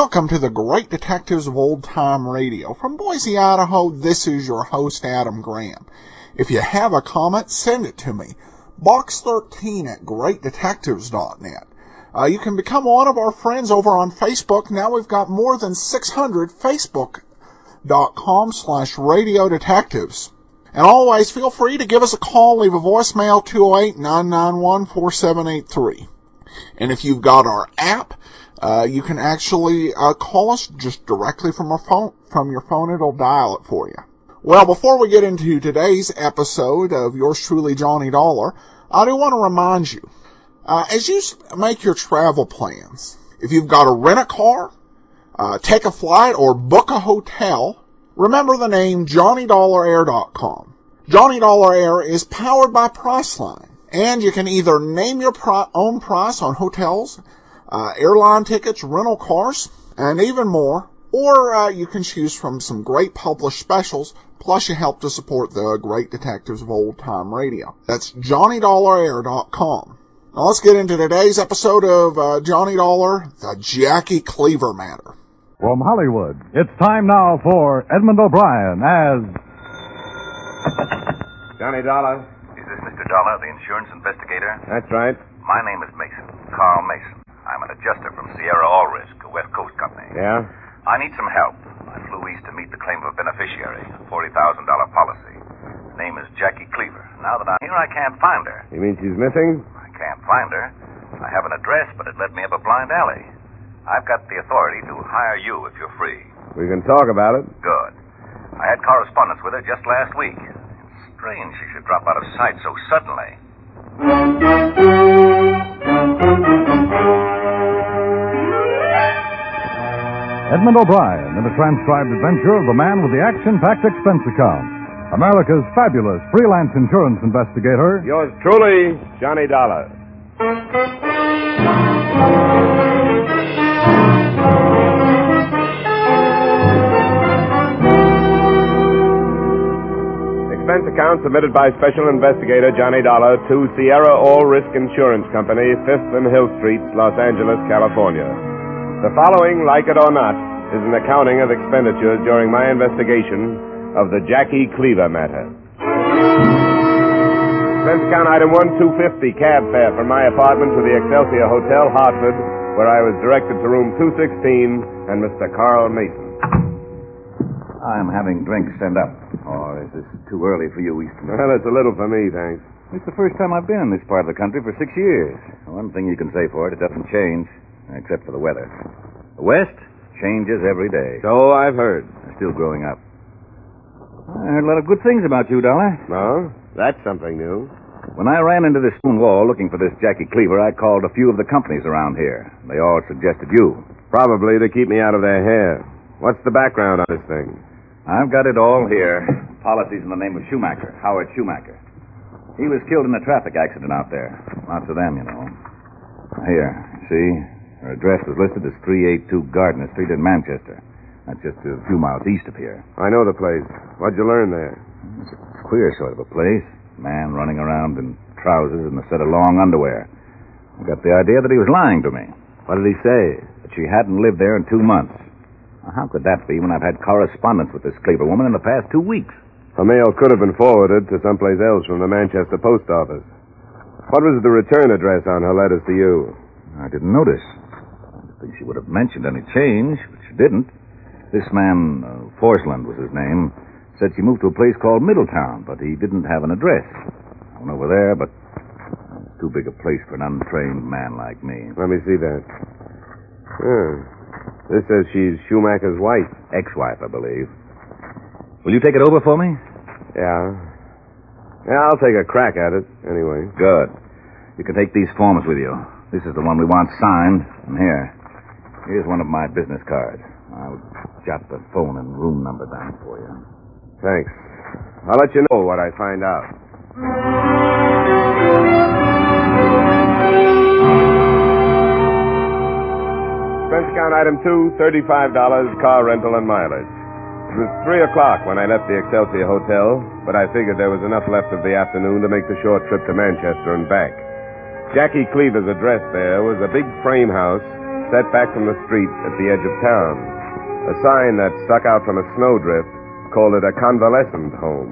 Welcome to the Great Detectives of Old Time Radio. From Boise, Idaho, this is your host, Adam Graham. If you have a comment, send it to me. Box13@greatdetectives.net. You can become one of our friends over on Facebook. Now we've got more than 600, facebook.com/radio detectives. And always feel free to give us a call, leave a voicemail, 208-991-4783. And if you've got our app, you can actually call us just directly from your phone. It'll dial it for you. Well, before we get into today's episode of yours truly, Johnny Dollar, I do want to remind you, as you make your travel plans, if you've got to rent a car, take a flight, or book a hotel, remember the name JohnnyDollarAir.com. Johnny Dollar Air is powered by Priceline, and you can either name your own price on hotels, airline tickets, rental cars, and even more, or you can choose from some great published specials, plus you help to support the Great Detectives of Old Time Radio. That's JohnnyDollarAir.com. Now let's get into today's episode of Johnny Dollar, the Jackie Cleaver Matter. From Hollywood, it's time now for Edmund O'Brien as... Johnny Dollar. Is this Mr. Dollar, the insurance investigator? That's right. My name is Mason, Carl Mason. I'm an adjuster from Sierra All Risk, a West Coast company. Yeah? I need some help. I flew east to meet the claim of a beneficiary, a $40,000 policy. Her name is Jackie Cleaver. Now that I'm here, I can't find her. You mean she's missing? I can't find her. I have an address, but it led me up a blind alley. I've got the authority to hire you if you're free. We can talk about it. Good. I had correspondence with her just last week. It's strange she should drop out of sight so suddenly. Edmund O'Brien in a transcribed adventure of the man with the action-packed expense account. America's fabulous freelance insurance investigator. Yours truly, Johnny Dollar. Expense account submitted by Special Investigator Johnny Dollar to Sierra All Risk Insurance Company, 5th and Hill Streets, Los Angeles, California. The following, like it or not, is an accounting of expenditures during my investigation of the Jackie Cleaver matter. Expense account item 1-250, cab fare from my apartment to the Excelsior Hotel, Hartford, where I was directed to room 216 and Mr. Carl Mason. I'm having drinks sent up. Or is this too early for you, Easton? Well, it's a little for me, thanks. It's the first time I've been in this part of the country for 6 years. One thing you can say for it, it doesn't change, except for the weather. The West changes every day. So I've heard. I'm still growing up. I heard a lot of good things about you, Dollar. No? That's something new. When I ran into this stone wall looking for this Jackie Cleaver, I called a few of the companies around here. They all suggested you. Probably to keep me out of their hair. What's the background on this thing? I've got it all here. Policies in the name of Schumacher, Howard Schumacher. He was killed in a traffic accident out there. Lots of them, you know. Here, see? Her address was listed as 382 Gardner Street in Manchester. That's just a few miles east of here. I know the place. What'd you learn there? It's a queer sort of a place. Man running around in trousers and a set of long underwear. I got the idea that he was lying to me. What did he say? That she hadn't lived there in 2 months. Now, how could that be when I've had correspondence with this Cleaver woman in the past 2 weeks? The mail could have been forwarded to someplace else from the Manchester post office. What was the return address on her letters to you? I didn't notice. I didn't think she would have mentioned any change, but she didn't. This man, Forsland was his name, said she moved to a place called Middletown, but he didn't have an address. I went over there, but it's too big a place for an untrained man like me. Let me see that. This says she's Schumacher's wife. Ex-wife, I believe. Will you take it over for me? Yeah, I'll take a crack at it, anyway. Good. You can take these forms with you. This is the one we want signed. And here's one of my business cards. I'll jot the phone and room number down for you. Thanks. I'll let you know what I find out. Expense account item 2, $35, car rental and mileage. It was 3 o'clock when I left the Excelsior Hotel, but I figured there was enough left of the afternoon to make the short trip to Manchester and back. Jackie Cleaver's address there was a big frame house set back from the street at the edge of town. A sign that stuck out from a snowdrift called it a convalescent home.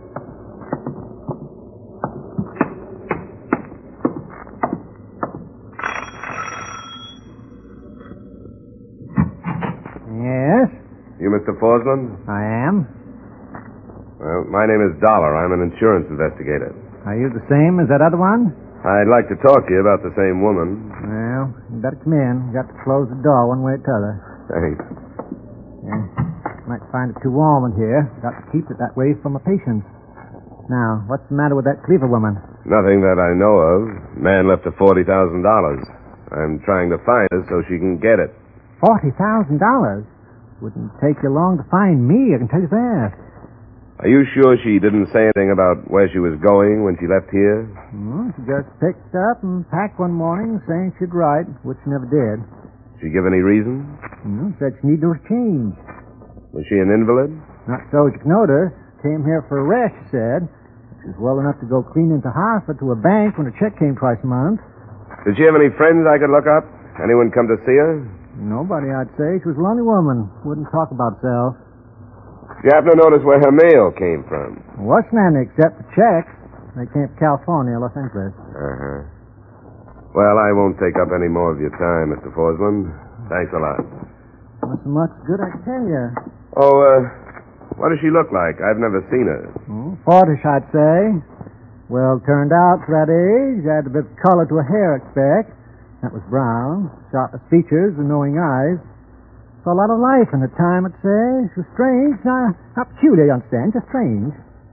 Yes, You Mr. Forsland? I am. Well, my name is Dollar. I'm an insurance investigator. Are you the same as that other one? I'd like to talk to you about the same woman. Well, you better come in. You got to close the door one way or t'other. Thanks. Yeah. Might find it too warm in here. Got to keep it that way for my patients. Now, what's the matter with that Cleaver woman? Nothing that I know of. Man left her $40,000. I'm trying to find her so she can get it. $40,000? Wouldn't take you long to find me, I can tell you that. Are you sure she didn't say anything about where she was going when she left here? She just picked up and packed one morning saying she'd write, which she never did. Did she give any reason? Said she needed a change. Was she an invalid? Not so as you can notice. Came here for a rest, she said. She was well enough to go clean into Hartford to a bank when a check came twice a month. Did she have any friends I could look up? Anyone come to see her? Nobody, I'd say. She was a lonely woman. Wouldn't talk about herself. Did you happen to notice where her mail came from? Wasn't any except the checks. They came from California, Los Angeles. Uh-huh. Well, I won't take up any more of your time, Mr. Forsland. Thanks a lot. Not so much good, I can tell you. Oh, what does she look like? I've never seen her. 40ish, I'd say. Well turned out for that age. Add a bit of color to her hair, I expect. That was brown. Sharpest features and knowing eyes. Saw a lot of life in the time, I'd say. She was strange. Not peculiar, you understand, just strange.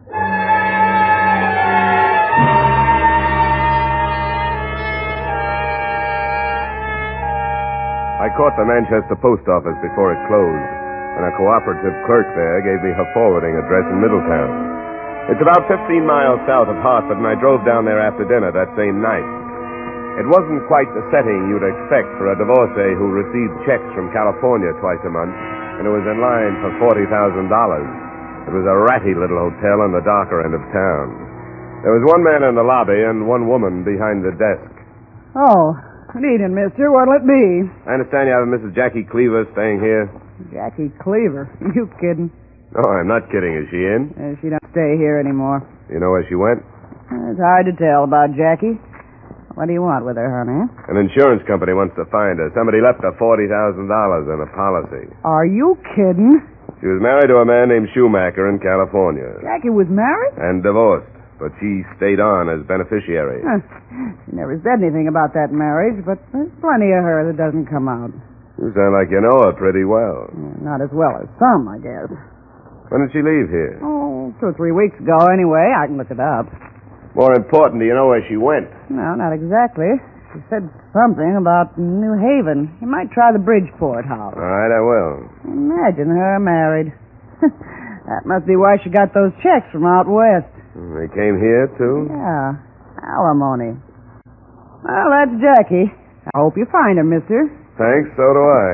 I caught the Manchester post office before it closed, and a cooperative clerk there gave me her forwarding address in Middletown. It's about 15 miles south of Hartford, and I drove down there after dinner that same night. It wasn't quite the setting you'd expect for a divorcee who received checks from California twice a month and who was in line for $40,000. It was a ratty little hotel on the darker end of town. There was one man in the lobby and one woman behind the desk. Oh, good evening, mister. What'll it be? I understand you have a Mrs. Jackie Cleaver staying here. Jackie Cleaver. You kidding? No, I'm not kidding. Is she in? She don't stay here anymore. You know where she went? It's hard to tell about Jackie. What do you want with her, honey? An insurance company wants to find her. Somebody left her $40,000 in a policy. Are you kidding? She was married to a man named Schumacher in California. Jackie was married? And divorced, but she stayed on as beneficiary. She never said anything about that marriage, but there's plenty of her that doesn't come out. You sound like you know her pretty well. Not as well as some, I guess. When did she leave here? Oh, 2 or 3 weeks ago, anyway. I can look it up. More important, do you know where she went? No, not exactly. She said something about New Haven. You might try the Bridgeport house. All right, I will. Imagine her married. That must be why she got those checks from out west. They came here, too? Yeah, alimony. Well, that's Jackie. I hope you find her, mister. Thanks, so do I.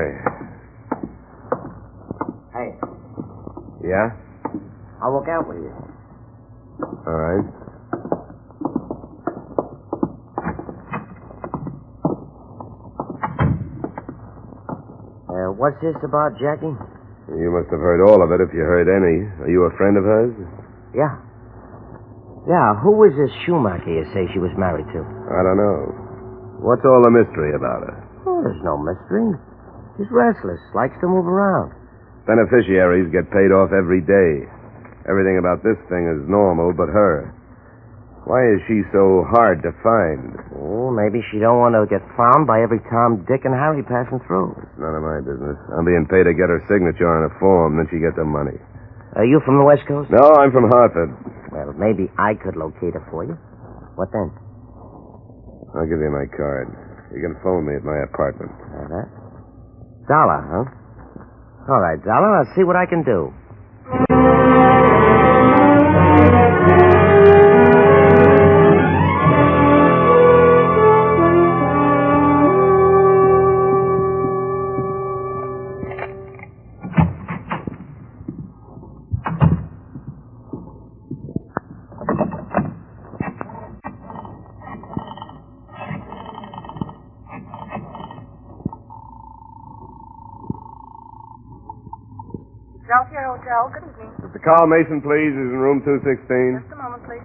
Hey, Yeah? I'll look out with you. All right. What's this about Jackie? You must have heard all of it if you heard any. Are you a friend of hers? Yeah. Yeah, who was this Schumacher you say she was married to? I don't know. What's all the mystery about her? Oh, there's no mystery. She's restless, likes to move around. Beneficiaries get paid off every day. Everything about this thing is normal but her. Why is she so hard to find? Oh, maybe she don't want to get found by every Tom, Dick, and Harry passing through. It's none of my business. I'm being paid to get her signature on a form, then she gets her money. Are you from the West Coast? No, I'm from Hartford. Well, maybe I could locate her for you. What then? I'll give you my card. You can phone me at my apartment. That? Dollar, huh? All right, Dollar, I'll see what I can do. Philadelphia Hotel. Good evening. Mr. Carl Mason, please, is in room 216. Just a moment, please.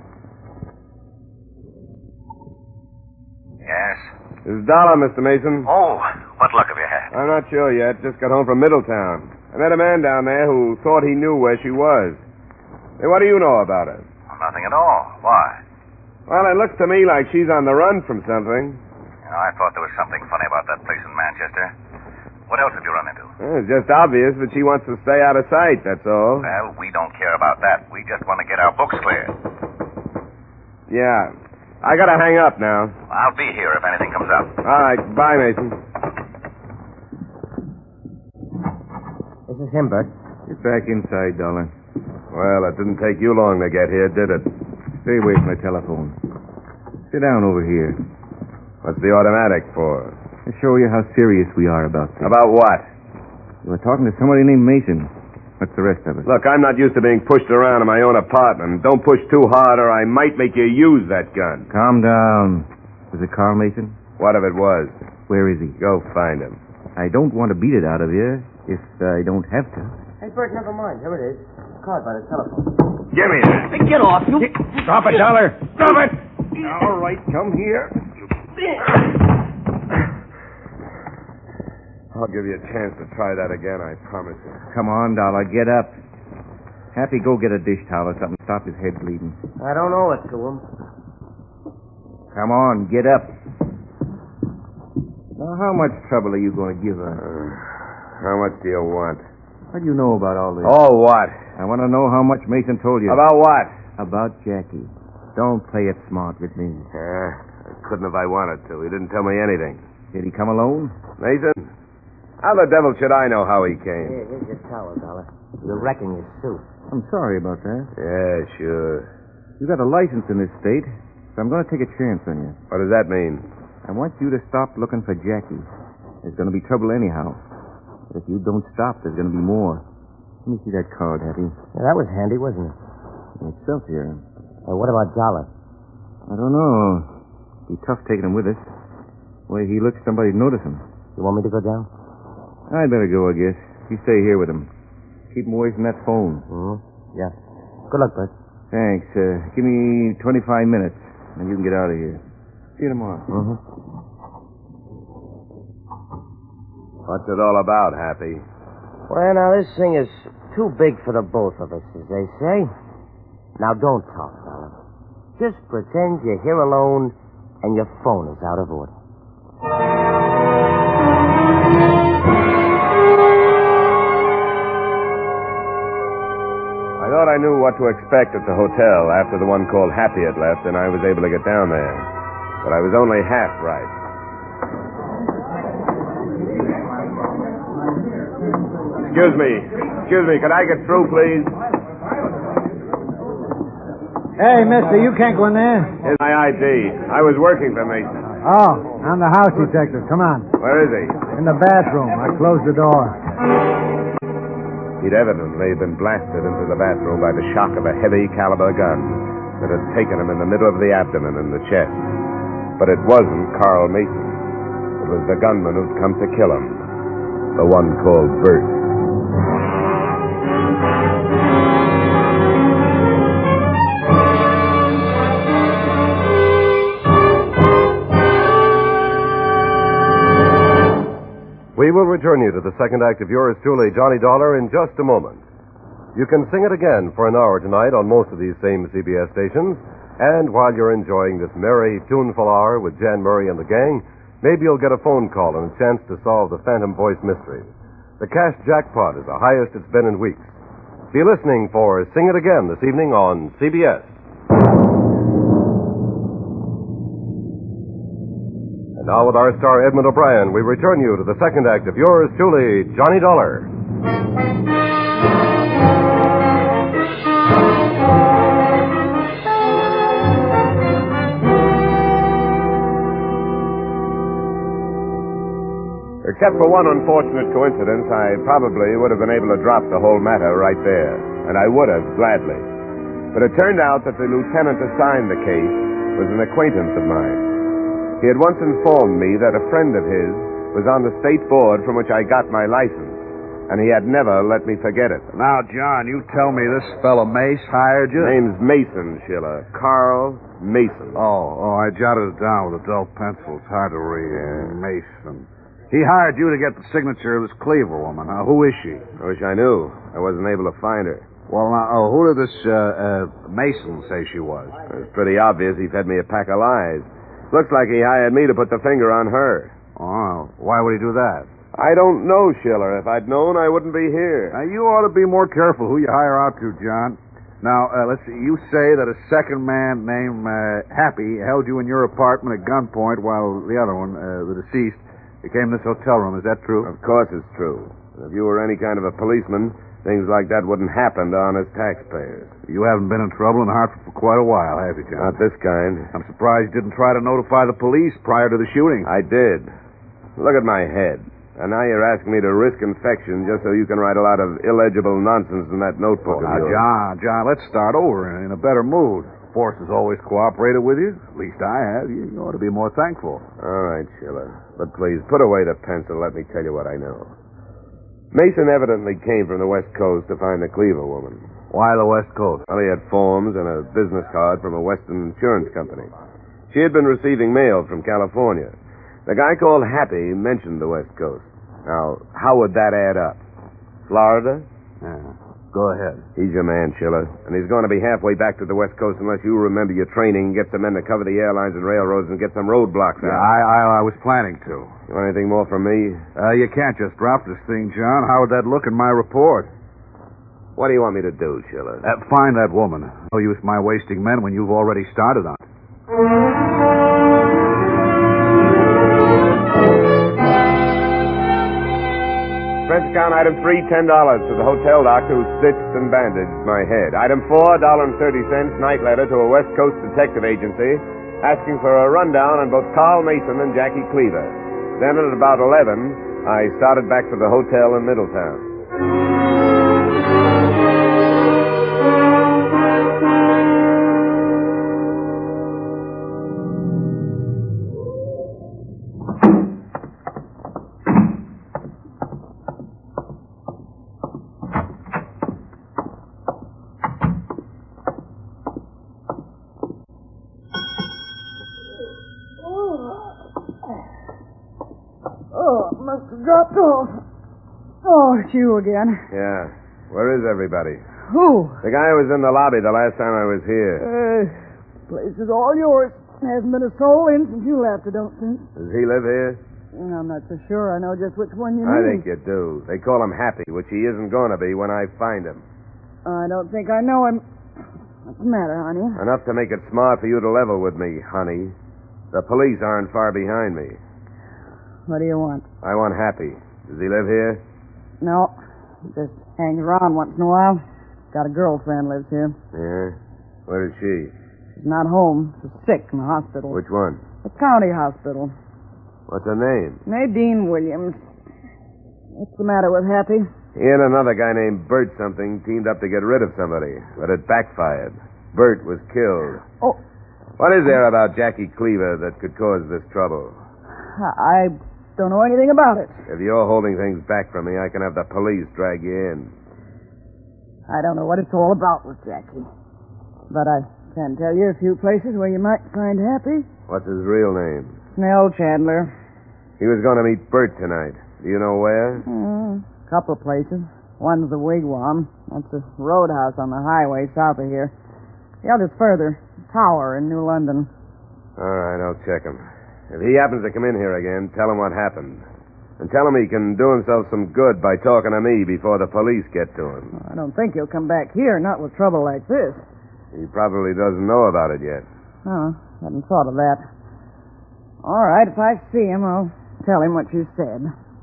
Yes? This is Dollar, Mr. Mason. Oh, what luck have you had? I'm not sure yet. Just got home from Middletown. I met a man down there who thought he knew where she was. Hey, what do you know about her? Well, nothing at all. Why? Well, it looks to me like she's on the run from something. You know, I thought there was something funny about that place in Manchester. What else have you run into? It's just obvious that she wants to stay out of sight, that's all. Well, we don't care about that. We just want to get our books cleared. Yeah. I gotta hang up now. I'll be here if anything comes up. All right. Bye, Mason. This is him, Bert. Get back inside, Dollar. Well, it didn't take you long to get here, did it? Stay away from the telephone. Sit down over here. What's the automatic for? To show you how serious we are about this. About what? You were talking to somebody named Mason. What's the rest of it? Look, I'm not used to being pushed around in my own apartment. Don't push too hard or I might make you use that gun. Calm down. Was it Carl Mason? What if it was? Where is he? Go find him. I don't want to beat it out of you if I don't have to. Hey, Bert, never mind. Here it is. Card by the telephone. Give me that. Hey, get off, you... Drop it, Dollar. Drop it. All right, come here. I'll give you a chance to try that again, I promise you. Come on, Dollar. Get up. Happy, go get a dish towel or something. Stop his head bleeding. I don't owe it to him. Come on, get up. Now, how much trouble are you going to give her? How much do you want? What do you know about all this? Oh, what? I want to know how much Mason told you. About what? About Jackie. Don't play it smart with me. I couldn't if I wanted to. He didn't tell me anything. Did he come alone? Mason? How the devil should I know how he came? Here's your towel, Dollar. You're wrecking your suit. I'm sorry about that. Yeah, sure. You got a license in this state, so I'm going to take a chance on you. What does that mean? I want you to stop looking for Jackie. There's going to be trouble anyhow. But if you don't stop, there's going to be more. Let me see that card, Happy. Yeah, that was handy, wasn't it? It's here. What about Dollar? I don't know. Be tough taking him with us. The way he looks, somebody'd notice him. You want me to go down? I'd better go, I guess. You stay here with him. Keep him away from that phone. Mm-hmm. Yeah. Good luck, Bert. Thanks. Give me 25 minutes, and you can get out of here. See you tomorrow. Mm-hmm. What's it all about, Happy? Well, now, this thing is too big for the both of us, as they say. Now, don't talk, Dollar. Just pretend you're here alone and your phone is out of order. I thought I knew what to expect at the hotel after the one called Happy had left, and I was able to get down there. But I was only half right. Excuse me, could I get through, please? Hey, mister, you can't go in there. Here's my ID. I was working for Mason. Oh, I'm the house detective. Come on. Where is he? In the bathroom. I closed the door. He'd evidently been blasted into the bathroom by the shock of a heavy caliber gun that had taken him in the middle of the abdomen and the chest. But it wasn't Carl Mason. It was the gunman who'd come to kill him. The one called Bert. We will return you to the second act of yours truly, Johnny Dollar, in just a moment. You can sing it again for an hour tonight on most of these same CBS stations, and while you're enjoying this merry, tuneful hour with Jan Murray and the gang, maybe you'll get a phone call and a chance to solve the Phantom Voice mystery. The cash jackpot is the highest it's been in weeks. Be listening for Sing It Again this evening on CBS. And now with our star Edmund O'Brien, we return you to the second act of yours truly, Johnny Dollar. Except for one unfortunate coincidence, I probably would have been able to drop the whole matter right there. And I would have, gladly. But it turned out that the lieutenant assigned the case was an acquaintance of mine. He had once informed me that a friend of his was on the state board from which I got my license, and he had never let me forget it. Now, John, you tell me this fellow Mace hired you? Name's Mason, Schiller. Carl Mason. Oh, I jotted it down with a dull pencil. It's hard to read. Yeah. Mason. He hired you to get the signature of this Cleaver woman. Now, who is she? I wish I knew. I wasn't able to find her. Well, now, who did this Mason say she was? It was pretty obvious he fed me a pack of lies. Looks like he hired me to put the finger on her. Oh, why would he do that? I don't know, Schiller. If I'd known, I wouldn't be here. Now, you ought to be more careful who you hire out to, John. Now, let's see. You say that a second man named Happy held you in your apartment at gunpoint while the other one, the deceased, came to this hotel room. Is that true? Of course it's true. If you were any kind of a policeman, things like that wouldn't happen to honest taxpayers. You haven't been in trouble in Hartford for quite a while, have you, John? Not this kind. I'm surprised you didn't try to notify the police prior to the shooting. I did. Look at my head. And now you're asking me to risk infection just so you can write a lot of illegible nonsense in that notebook of yours. Now, John, let's start over in a better mood. Force has always cooperated with you. At least I have. You ought to be more thankful. All right, Schiller. But please, put away the pencil. Let me tell you what I know. Mason evidently came from the West Coast to find the Cleaver woman. Why the West Coast? Well, he had forms and a business card from a Western insurance company. She had been receiving mail from California. The guy called Happy mentioned the West Coast. Now, how would that add up? Florida? Go ahead. He's your man, Schiller. And he's going to be halfway back to the West Coast unless you remember your training and get some men to cover the airlines and railroads and get some roadblocks out. I was planning to. You want anything more from me? You can't just drop this thing, John. How would that look in my report? What do you want me to do, Schiller? Find that woman. No use my wasting men when you've already started on it. Expense account item 3, $10 to the hotel doctor who stitched and bandaged my head. Item 4, $1.30, night letter to a West Coast detective agency asking for a rundown on both Carl Mason and Jackie Cleaver. Then at about 11, I started back for the hotel in Middletown. Must have dropped off. Oh, it's you again. Yeah. Where is everybody? Who? The guy who was in the lobby the last time I was here. Place is all yours. Hasn't been a soul in since you left, I don't think. Does he live here? I'm not so sure I know just which one you mean. I think you do. They call him Happy, which he isn't going to be when I find him. I don't think I know him. What's the matter, honey? Enough to make it smart for you to level with me, honey. The police aren't far behind me. What do you want? I want Happy. Does he live here? No. He just hangs around once in a while. Got a girlfriend lives here. Yeah? Where is she? She's not home. She's sick in the hospital. Which one? The county hospital. What's her name? Nadine Williams. What's the matter with Happy? He and another guy named Bert something teamed up to get rid of somebody, but it backfired. Bert was killed. Oh. What is there about Jackie Cleaver that could cause this trouble? I don't know anything about it. If you're holding things back from me, I can have the police drag you in. I don't know what it's all about with Jackie. But I can tell you a few places where you might find Happy. What's his real name? Snell Chandler. He was going to meet Bert tonight. Do you know where? A couple of places. One's the Wigwam. That's a roadhouse on the highway south of here. The other's further. Tower in New London. All right, I'll check him. If he happens to come in here again, tell him what happened. And tell him he can do himself some good by talking to me before the police get to him. I don't think he'll come back here, not with trouble like this. He probably doesn't know about it yet. Oh, hadn't thought of that. All right, if I see him, I'll tell him what you said.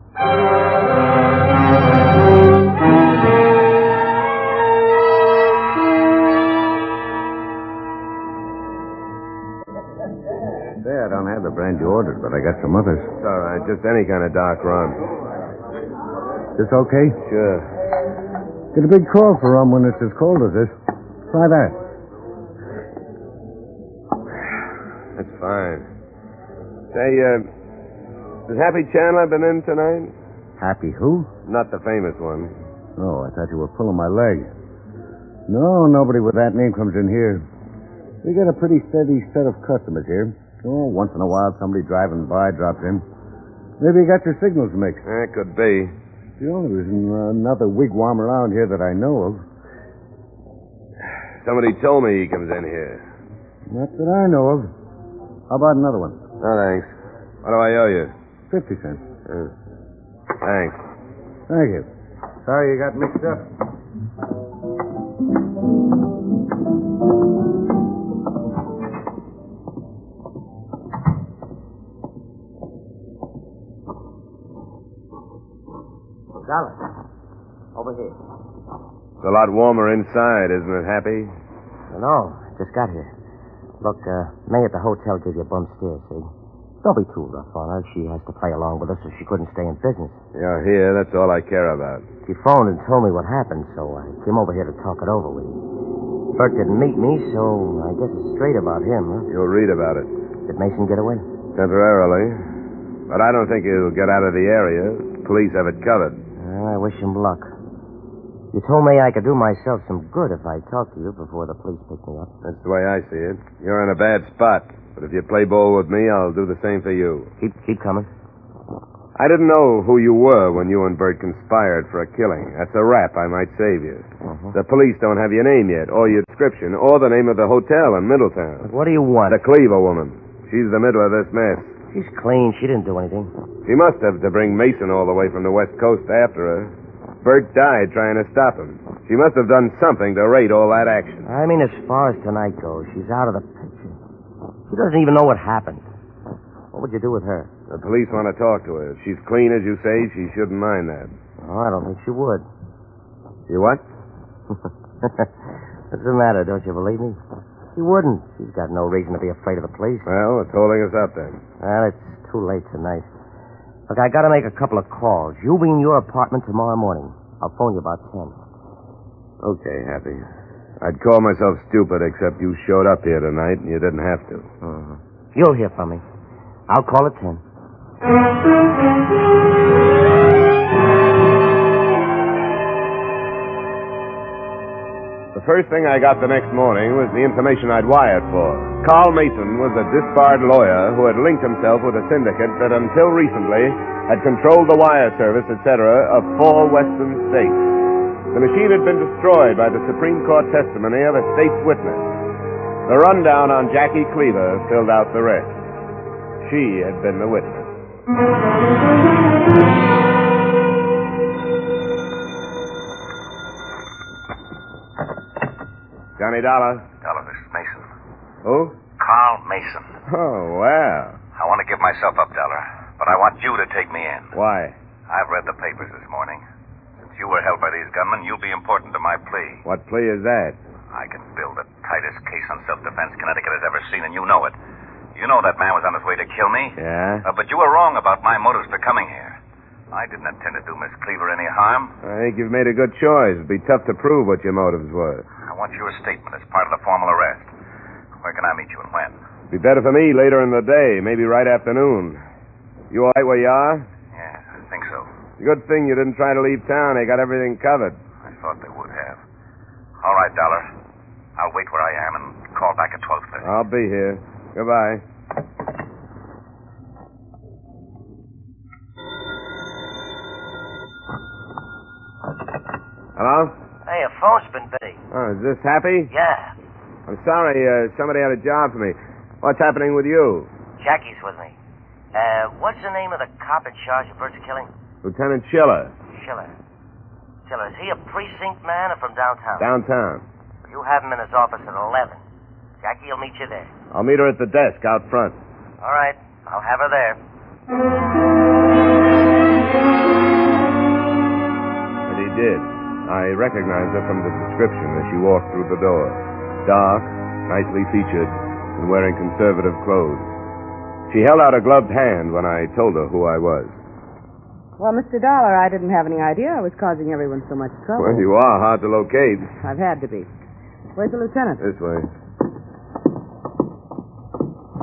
I don't have the brand you ordered, but I got some others. It's all right. Just any kind of dark rum. This okay? Sure. Get a big call for rum when it's as cold as this. Try that. That's fine. Say, has Happy Chandler been in tonight? Happy who? Not the famous one. Oh, I thought you were pulling my leg. No, nobody with that name comes in here. We get a pretty steady set of customers here. Oh, once in a while somebody driving by drops in. Maybe you got your signals mixed. Could be. The only reason another wigwam around here that I know of. Somebody told me he comes in here. Not that I know of. How about another one? No, thanks. What do I owe you? 50 cents. Thanks. Thank you. Sorry you got mixed up. Dollar. Over here. It's a lot warmer inside, isn't it, Happy? No, just got here. Look, May at the hotel gave you a bum steer, see? Don't be too rough on her. She has to play along with us or she couldn't stay in business. You're here. That's all I care about. She phoned and told me what happened, so I came over here to talk it over with you. Burke didn't meet me, so I guess it's straight about him, huh? You'll read about it. Did Mason get away? Temporarily. But I don't think he'll get out of the area. Police have it covered. Well, I wish him luck. You told me I could do myself some good if I talked to you before the police pick me up. That's the way I see it. You're in a bad spot. But if you play ball with me, I'll do the same for you. Keep coming. I didn't know who you were when you and Bert conspired for a killing. That's a rap I might save you. Uh-huh. The police don't have your name yet, or your description, or the name of the hotel in Middletown. But what do you want? The Cleaver woman. She's the middle of this mess. She's clean. She didn't do anything. She must have to bring Mason all the way from the West Coast after her. Bert died trying to stop him. She must have done something to rate all that action. I mean, as far as tonight goes, she's out of the picture. She doesn't even know what happened. What would you do with her? The police want to talk to her. If she's clean, as you say, she shouldn't mind that. Oh, I don't think she would. You what? What's the matter? Don't you believe me? She wouldn't. She's got no reason to be afraid of the police. Well, it's holding us up then. Well, it's too late tonight. Look, I got to make a couple of calls. You'll be in your apartment tomorrow morning. I'll phone you about 10. Okay, Happy. I'd call myself stupid, except you showed up here tonight and you didn't have to. Uh-huh. You'll hear from me. I'll call at 10. The first thing I got the next morning was the information I'd wired for. Carl Mason was a disbarred lawyer who had linked himself with a syndicate that until recently had controlled the wire service, etc., of 4 western states. The machine had been destroyed by the Supreme Court testimony of a state's witness. The rundown on Jackie Cleaver filled out the rest. She had been the witness. Johnny Dollar. Dollar, this is Mason. Who? Carl Mason. Oh, well. I want to give myself up, Dollar, but I want you to take me in. Why? I've read the papers this morning. Since you were held by these gunmen, you'll be important to my plea. What plea is that? I can build the tightest case on self-defense Connecticut has ever seen, and you know it. You know that man was on his way to kill me. Yeah? But you were wrong about my motives for coming here. I didn't intend to do Miss Cleaver any harm. I think you've made a good choice. It'd be tough to prove what your motives were. I want your statement as part of the formal arrest. Where can I meet you and when? Be better for me later in the day, maybe right afternoon. You all right where you are? Yes, I think so. Good thing you didn't try to leave town. They got everything covered. I thought they would have. All right, Dollar. I'll wait where I am and call back at 12:30. I'll be here. Goodbye. Hello? Hey, your phone's been busy. Oh, is this Happy? Yeah. I'm sorry, somebody had a job for me. What's happening with you? Jackie's with me. What's the name of the cop in charge of Bert's killing? Lieutenant Schiller. Schiller. Schiller, is he a precinct man or from downtown? Downtown. You have him in his office at 11. Jackie will meet you there. I'll meet her at the desk out front. All right. I'll have her there. And he did. I recognized her from the description as she walked through the door. Dark, nicely featured, and wearing conservative clothes. She held out a gloved hand when I told her who I was. Well, Mr. Dollar, I didn't have any idea I was causing everyone so much trouble. Well, you are hard to locate. I've had to be. Where's the lieutenant? This way.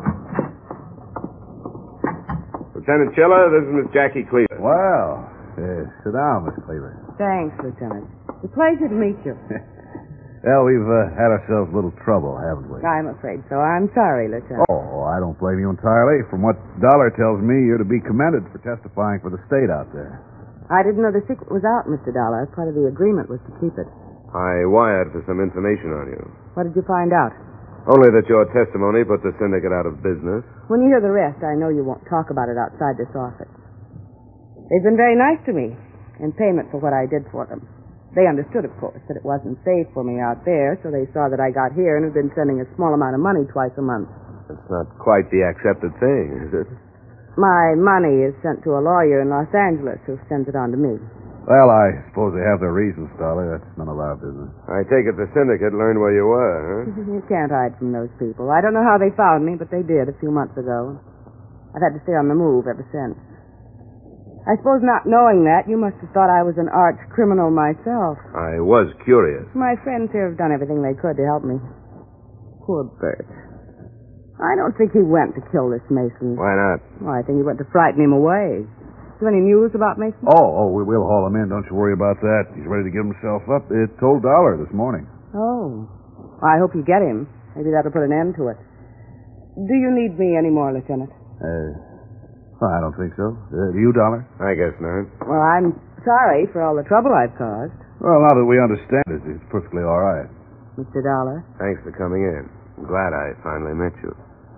Lieutenant Schiller, this is Miss Jackie Cleaver. Well, Sit down, Miss Cleaver. Thanks, Lieutenant. It's a pleasure to meet you. Well, we've had ourselves a little trouble, haven't we? I'm afraid so. I'm sorry, Lieutenant. Oh, I don't blame you entirely. From what Dollar tells me, you're to be commended for testifying for the state out there. I didn't know the secret was out, Mr. Dollar. Part of the agreement was to keep it. I wired for some information on you. What did you find out? Only that your testimony put the syndicate out of business. When you hear the rest, I know you won't talk about it outside this office. They've been very nice to me in payment for what I did for them. They understood, of course, that it wasn't safe for me out there, so they saw that I got here and have been sending a small amount of money twice a month. It's not quite the accepted thing, is it? My money is sent to a lawyer in Los Angeles who sends it on to me. Well, I suppose they have their reasons, Dollar. That's none of our business. I take it the syndicate learned where you were, huh? You can't hide from those people. I don't know how they found me, but they did a few months ago. I've had to stay on the move ever since. I suppose not knowing that, you must have thought I was an arch criminal myself. I was curious. My friends here have done everything they could to help me. Poor Bert. I don't think he went to kill this Mason. Why not? Well, I think he went to frighten him away. Is there any news about Mason? We'll haul him in. Don't you worry about that. He's ready to give himself up. It told Dollar this morning. Oh. Well, I hope you get him. Maybe that'll put an end to it. Do you need me anymore, Lieutenant? Well, I don't think so. Do you, Dollar? I guess not. Well, I'm sorry for all the trouble I've caused. Well, now that we understand it, it's perfectly all right. Mr. Dollar? Thanks for coming in. I'm glad I finally met you.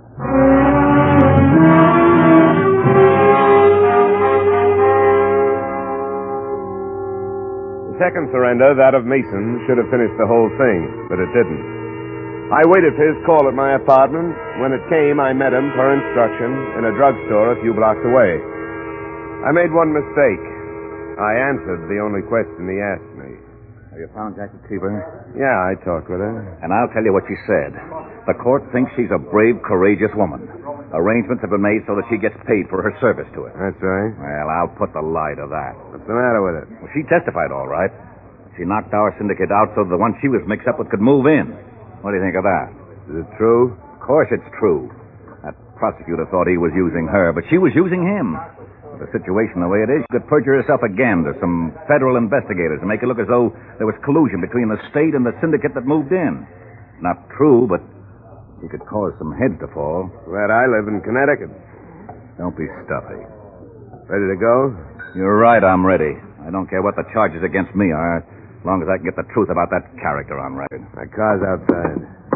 The second surrender, that of Mason, should have finished the whole thing, but it didn't. I waited for his call at my apartment. When it came, I met him, per instruction, in a drugstore a few blocks away. I made one mistake. I answered the only question he asked me. Have you found Jackie Cleaver? Yeah, I talked with her. And I'll tell you what she said. The court thinks she's a brave, courageous woman. Arrangements have been made so that she gets paid for her service to it. That's right. Well, I'll put the lie to that. What's the matter with it? Well, she testified all right. She knocked our syndicate out so the one she was mixed up with could move in. What do you think of that? Is it true? Of course it's true. That prosecutor thought he was using her, but she was using him. The situation the way it is, she could perjure herself again to some federal investigators and make it look as though there was collusion between the state and the syndicate that moved in. Not true, but she could cause some heads to fall. Glad I live in Connecticut. Don't be stuffy. Ready to go? You're right, I'm ready. I don't care what the charges against me are, as long as I can get the truth about that character on record. My car's outside.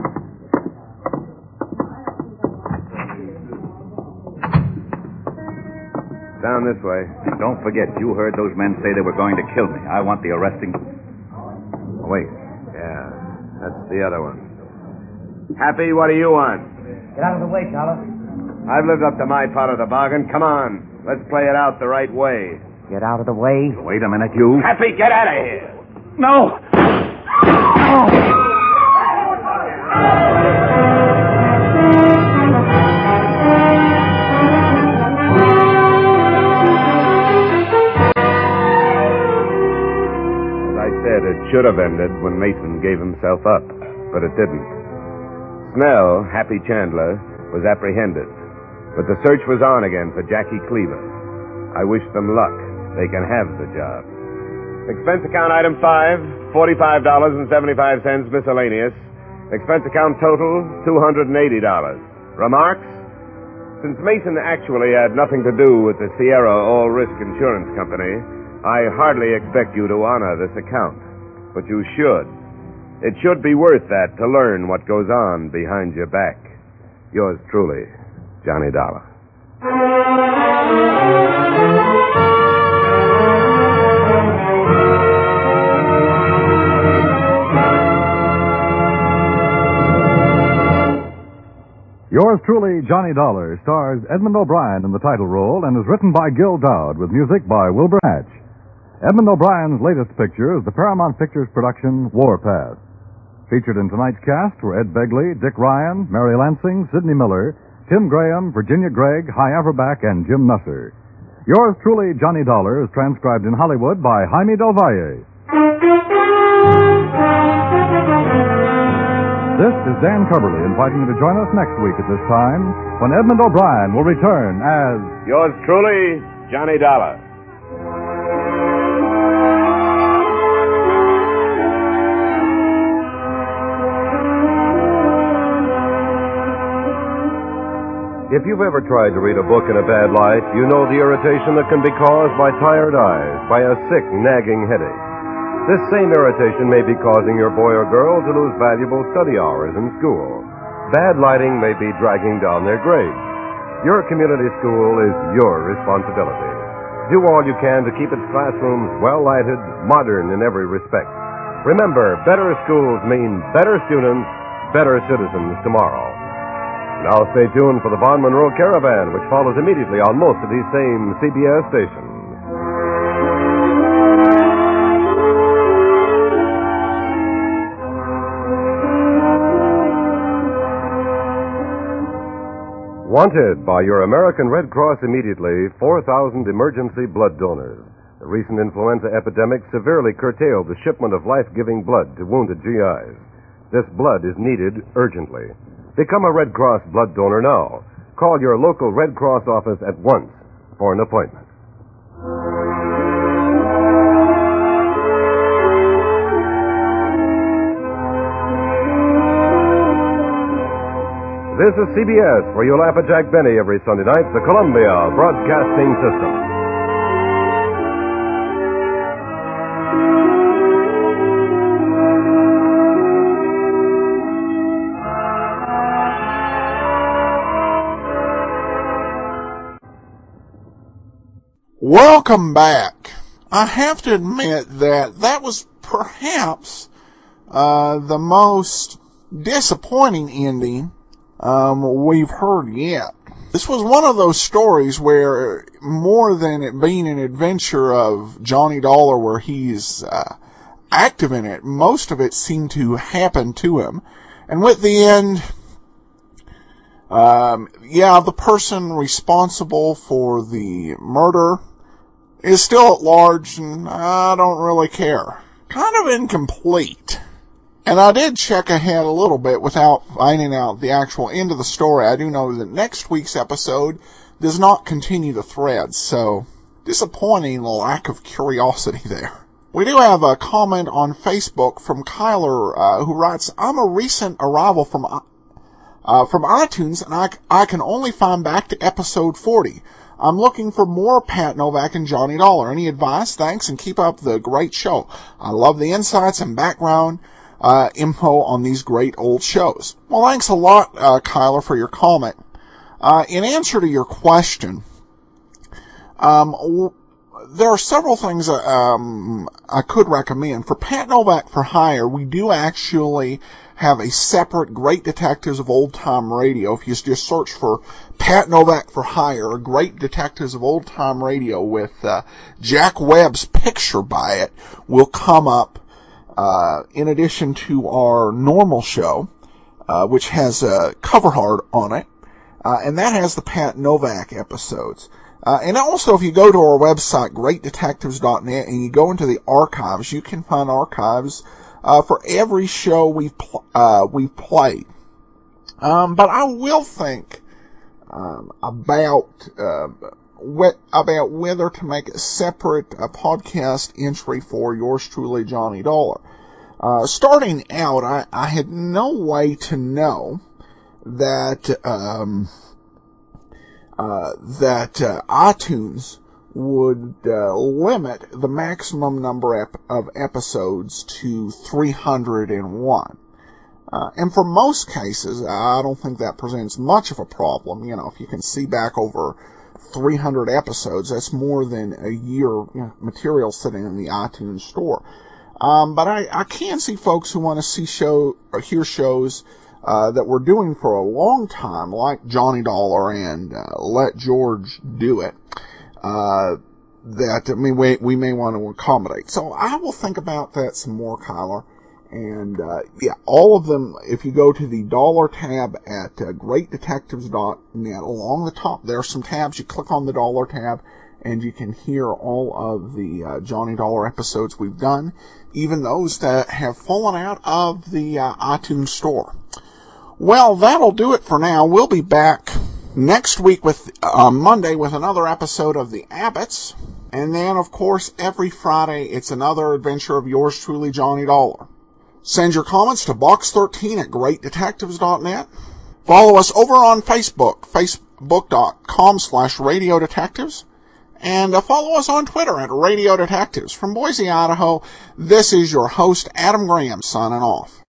Down this way. Don't forget, you heard those men say they were going to kill me. I want the arresting... Oh, wait. Yeah, that's the other one. Happy, what do you want? Get out of the way, Dollar. I've lived up to my part of the bargain. Come on. Let's play it out the right way. Get out of the way. Wait a minute, you. Happy, get out of here. No! It should have ended when Mason gave himself up, but it didn't. Snell, Happy Chandler, was apprehended, but the search was on again for Jackie Cleaver. I wish them luck. They can have the job. Expense account item 5, $45.75 miscellaneous. Expense account total, $280. Remarks? Since Mason actually had nothing to do with the Sierra All Risk Insurance Company, I hardly expect you to honor this account. But you should. It should be worth that to learn what goes on behind your back. Yours truly, Johnny Dollar. Yours truly, Johnny Dollar, stars Edmund O'Brien in the title role and is written by Gil Dowd with music by Wilbur Hatch. Edmund O'Brien's latest picture is the Paramount Pictures production Warpath. Featured in tonight's cast were Ed Begley, Dick Ryan, Mary Lansing, Sidney Miller, Tim Graham, Virginia Gregg, Hy Averback, and Jim Nusser. Yours truly, Johnny Dollar, is transcribed in Hollywood by Jaime Del Valle. This is Dan Cubberly inviting you to join us next week at this time when Edmund O'Brien will return as... Yours truly, Johnny Dollar. If you've ever tried to read a book in a bad light, you know the irritation that can be caused by tired eyes, by a sick, nagging headache. This same irritation may be causing your boy or girl to lose valuable study hours in school. Bad lighting may be dragging down their grades. Your community school is your responsibility. Do all you can to keep its classrooms well-lighted, modern in every respect. Remember, better schools mean better students, better citizens tomorrow. Now stay tuned for the Von Monroe Caravan, which follows immediately on most of these same CBS stations. Wanted by your American Red Cross immediately, 4,000 emergency blood donors. The recent influenza epidemic severely curtailed the shipment of life-giving blood to wounded GIs. This blood is needed urgently. Become a Red Cross blood donor now. Call your local Red Cross office at once for an appointment. This is CBS, where you laugh at Jack Benny every Sunday night, the Columbia Broadcasting System. Welcome back. I have to admit that was perhaps the most disappointing ending we've heard yet. This was one of those stories where, more than it being an adventure of Johnny Dollar where he's active in it, most of it seemed to happen to him. And with the end, the person responsible for the murder is still at large, and I don't really care. Kind of incomplete. And I did check ahead a little bit without finding out the actual end of the story. I do know that next week's episode does not continue the thread, so disappointing lack of curiosity there. We do have a comment on Facebook from Kyler, who writes, I'm a recent arrival from iTunes, and I can only find back to episode 40. I'm looking for more Pat Novak and Johnny Dollar. Any advice? Thanks, and keep up the great show. I love the insights and background info on these great old shows. Well, thanks a lot, Kyler, for your comment. In answer to your question, there are several things I could recommend. For Pat Novak for Hire, we do actually have a separate Great Detectives of Old Time Radio. If you just search for Pat Novak for Hire, Great Detectives of Old Time Radio with Jack Webb's picture by it will come up in addition to our normal show, which has a cover art on it, and that has the Pat Novak episodes. And also, if you go to our website, greatdetectives.net, and you go into the archives, you can find archives for every show we've played. But I will think about whether to make a separate podcast entry for yours truly, Johnny Dollar. Starting out, I had no way to know that iTunes would limit the maximum number of episodes to 301. And for most cases, I don't think that presents much of a problem. You know, if you can see back over 300 episodes, that's more than a year material sitting in the iTunes store. But I can see folks who want to hear shows that we're doing for a long time, like Johnny Dollar and Let George Do It, we may want to accommodate. So I will think about that some more, Kyler. And, all of them, if you go to the dollar tab at greatdetectives.net, along the top, there are some tabs. You click on the dollar tab, and you can hear all of the Johnny Dollar episodes we've done, even those that have fallen out of the iTunes store. Well, that'll do it for now. We'll be back next week Monday with another episode of The Abbotts. And then, of course, every Friday, it's another adventure of yours truly, Johnny Dollar. Send your comments to box13 at greatdetectives.net. Follow us over on Facebook, Facebook.com/Radio Detectives. And follow us on Twitter at Radio Detectives. From Boise, Idaho, this is your host, Adam Graham, signing off.